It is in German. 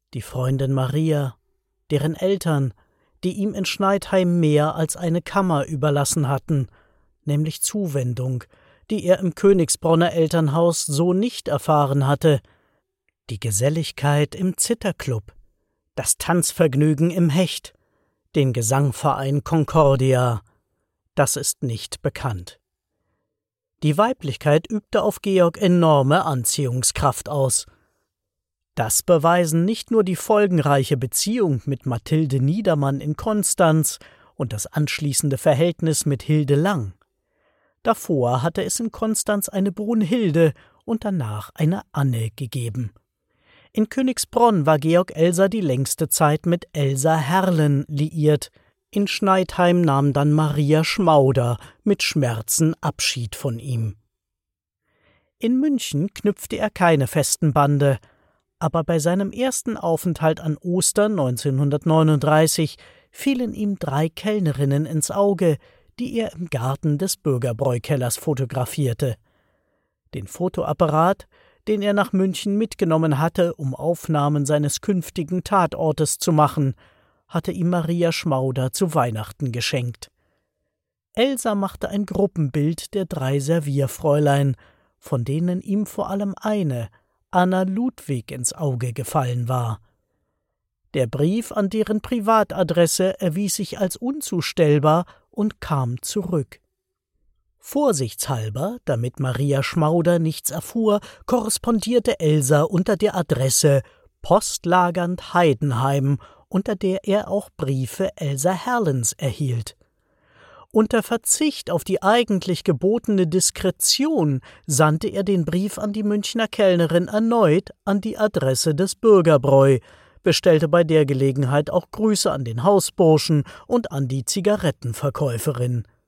Die Freundin Maria, deren Eltern, die ihm in Schneidheim mehr als eine Kammer überlassen hatten, nämlich Zuwendung, die er im Königsbronner Elternhaus so nicht erfahren hatte, die Geselligkeit im Zitherclub, das Tanzvergnügen im Hecht, den Gesangverein Concordia, das ist nicht bekannt. Die Weiblichkeit übte auf Georg enorme Anziehungskraft aus. Das beweisen nicht nur die folgenreiche Beziehung mit Mathilde Niedermann in Konstanz und das anschließende Verhältnis mit Hilde Lang. Davor hatte es in Konstanz eine Brunhilde und danach eine Anne gegeben. In Königsbronn war Georg Elser die längste Zeit mit Elsa Herlen liiert. In Schneidheim nahm dann Maria Schmauder mit Schmerzen Abschied von ihm. In München knüpfte er keine festen Bande, aber bei seinem ersten Aufenthalt an Ostern 1939 fielen ihm 3 Kellnerinnen ins Auge, die er im Garten des Bürgerbräukellers fotografierte. Den Fotoapparat, den er nach München mitgenommen hatte, um Aufnahmen seines künftigen Tatortes zu machen, hatte ihm Maria Schmauder zu Weihnachten geschenkt. Elsa machte ein Gruppenbild der 3 Servierfräulein, von denen ihm vor allem eine, Anna Ludwig, ins Auge gefallen war. Der Brief an deren Privatadresse erwies sich als unzustellbar und kam zurück. Vorsichtshalber, damit Maria Schmauder nichts erfuhr, korrespondierte Elsa unter der Adresse Postlagernd Heidenheim, unter der er auch Briefe Elsa Herlens erhielt. Unter Verzicht auf die eigentlich gebotene Diskretion sandte er den Brief an die Münchner Kellnerin erneut an die Adresse des Bürgerbräu, bestellte bei der Gelegenheit auch Grüße an den Hausburschen und an die Zigarettenverkäuferin.